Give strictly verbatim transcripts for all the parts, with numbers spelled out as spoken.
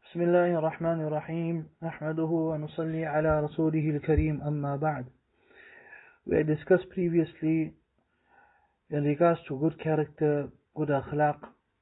بسم الله الرحمن الرحيم نحمده ونصلي على رسوله الكريم أما بعد. We had discussed previously in regards to good character, good akhlaq,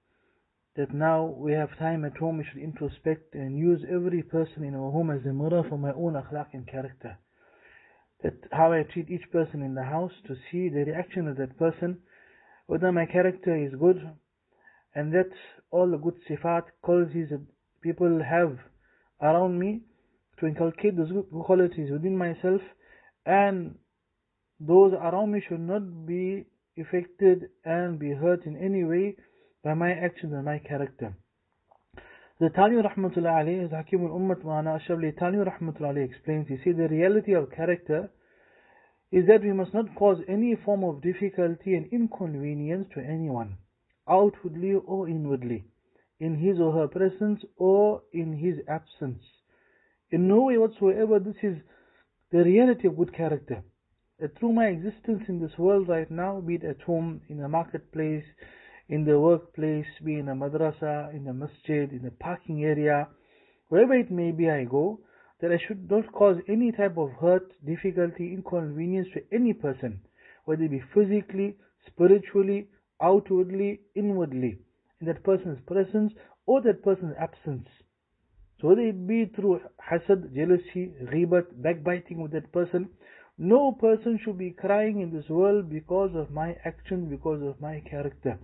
that now we have time at home we should introspect and use every person in our home as a mirror for my own akhlaq and character. That how I treat each person in the house to see the reaction of that person, whether my character is good, and that all the good sifat, qualities that people have around me, to inculcate those good qualities within myself, and those around me should not be affected and be hurt in any way by my actions and my character. The Tani Rahmatullah alayhi, Hakim al-Ummat Ma'ana Ashabli Tani Rahmatullah alayhi explains, he said the reality of character is that we must not cause any form of difficulty and inconvenience to anyone, outwardly or inwardly, in his or her presence or in his absence. In no way whatsoever this is the reality of good character. That through my existence in this world right now, be it at home, in the marketplace, in the workplace, be in a madrasa, in the masjid, in the parking area, wherever it may be I go, that I should not cause any type of hurt, difficulty, inconvenience to any person, whether it be physically, spiritually, outwardly, inwardly, in that person's presence or that person's absence. So whether it be through hasad, jealousy, ghibat, backbiting with that person, no person should be crying in this world because of my action, because of my character.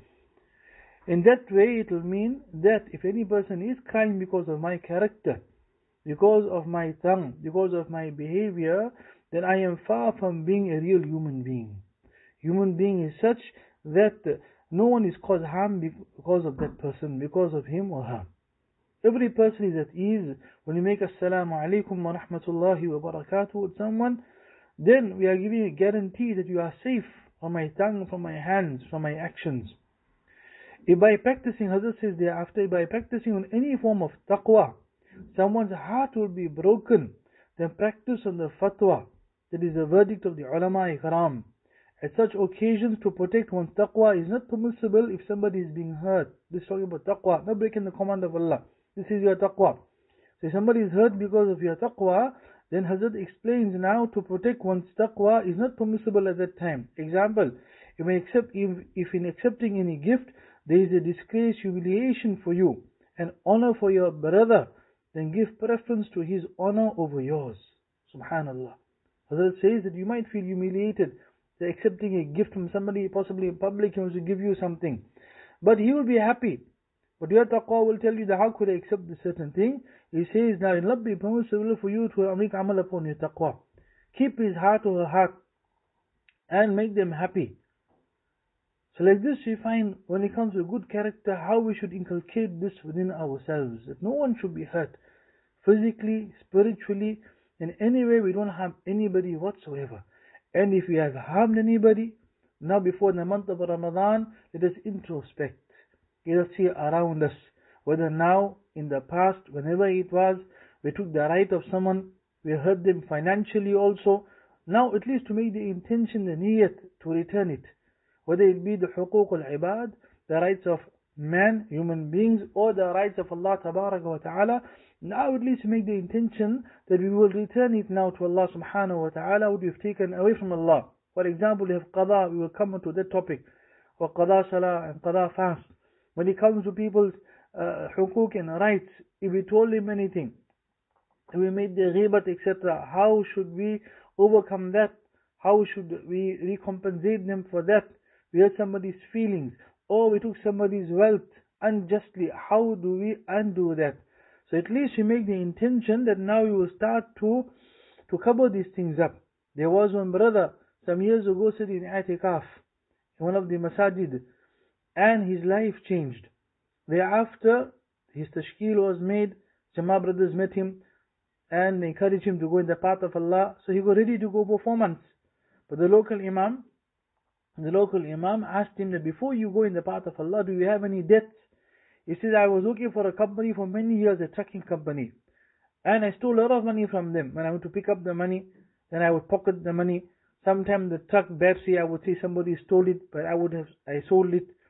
In that way it will mean that if any person is crying because of my character, because of my tongue, because of my behavior, then I am far from being a real human being. Human being is such that no one is caused harm because of that person, because of him or her. Every person is at ease. When you make assalamu alaikum wa rahmatullahi wa barakatuh with someone, then we are giving a guarantee that you are safe from my tongue, from my hands, from my actions. If by practicing, Hazrat says thereafter, by practicing on any form of taqwa, someone's heart will be broken, then practice on the fatwa. That is the verdict of the ulama-i-karam. At such occasions, to protect one's taqwa is not permissible if somebody is being hurt. This is talking about taqwa, not breaking the command of Allah. This is your taqwa. So if somebody is hurt because of your taqwa, then Hazrat explains now to protect one's taqwa is not permissible at that time. Example, you may accept if, if in accepting any gift there is a disgrace, humiliation for you, and honor for your brother, then give preference to his honor over yours. Subhanallah. Hazrat says that you might feel humiliated accepting a gift from somebody, possibly in public, he wants to give you something, but he will be happy. But your taqwa will tell you that how could I accept this certain thing? He says, now it will not be permissible for you to make amal upon your taqwa. Keep his heart or her heart and make them happy. So like this we find when it comes to good character, how we should inculcate this within ourselves, that no one should be hurt physically, spiritually, in any way. We don't harm anybody whatsoever. And if we have harmed anybody, now before the month of Ramadan, let us introspect. Let us see around us, whether now, in the past, whenever it was, we took the right of someone, we hurt them financially also. Now at least to make the intention, the niyat, to return it. Whether it be the huquq al-ibad, the rights of man, human beings, or the rights of Allah Tabaraka wa Ta'ala, now at least make the intention that we will return it now to Allah Subhanahu wa Ta'ala, what we've taken away from Allah. For example, we have qada, we will come on to that topic, or qada salah and qada fast. When it comes to people's uh, huquq and rights, if we told him anything, if we made the ghibat, et cetera, how should we overcome that? How should we recompensate them for that? We hurt somebody's feelings, or we took somebody's wealth unjustly. How do we undo that? So at least we make the intention that now we will start to to cover these things up. There was one brother some years ago sitting in i'tikaf in one of the masajid, and his life changed. Thereafter, his tashkil was made, Jama brothers met him and encouraged him to go in the path of Allah. So he got ready to go for four months. But the local imam, the local imam asked him that before you go in the path of Allah, do you have any debts? He says, I was working for a company for many years, a trucking company, and I stole a lot of money from them. When I went to pick up the money, then I would pocket the money. Sometimes the truck battery, I would say somebody stole it, but I would have, I sold it.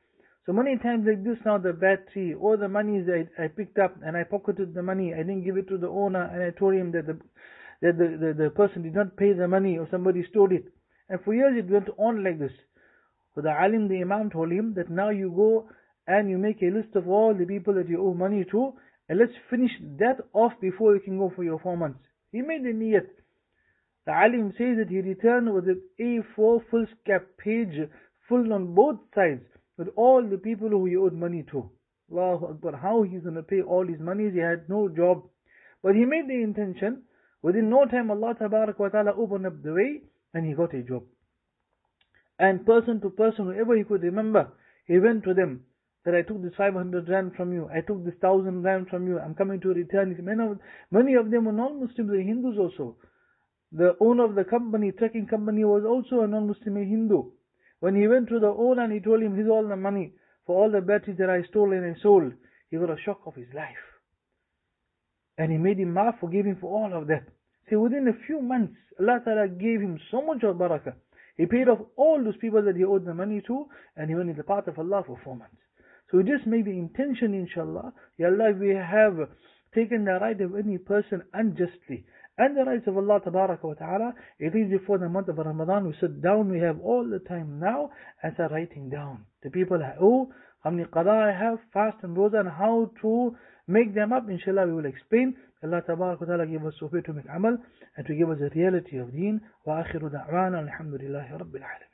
So many times like this now, the battery or the money that I, I picked up and I pocketed the money, I didn't give it to the owner, and I told him that the that the, the, the person did not pay the money or somebody stole it. And for years it went on like this. So the alim, the imam told him that now you go and you make a list of all the people that you owe money to, and let's finish that off before you can go for your four months. He made the niyat. The alim says that he returned with an A four full scap page full on both sides with all the people who he owed money to. Allahu Akbar, how he's going to pay all his monies? He had no job. But he made the intention. Within no time, Allah Tabarak wa Ta'ala opened up the way and he got a job. And person to person, whoever he could remember, he went to them that I took this five hundred rand from you, I took this one thousand rand from you, I'm coming to return it. Many of, many of them were non-Muslims, they Hindus also. The owner of the company, trekking company, was also a non-Muslim, a Hindu. When he went to the owner and he told him, here's all the money for all the batteries that I stole and I sold, he got a shock of his life. And he made him maaf, forgave him for all of that. See, within a few months, Allah Ta'ala gave him so much of barakah. He paid off all those people that he owed the money to, and he went in the path of Allah for four months. So we just make the intention, inshallah, Ya Allah, we have taken the right of any person unjustly, and the rights of Allah Tabaraka wa Ta'ala, it is before the month of Ramadan, we sit down, we have all the time now, and start writing down. The people owe, how many qada I have, fast and roza, and how to make them up, inshallah, we will explain. Allah Tabaraka wa Ta'ala give us tawfiq to make amal, and to give us the reality of deen. Wa akhiru da'wana, alhamdulillahi rabbil alamin.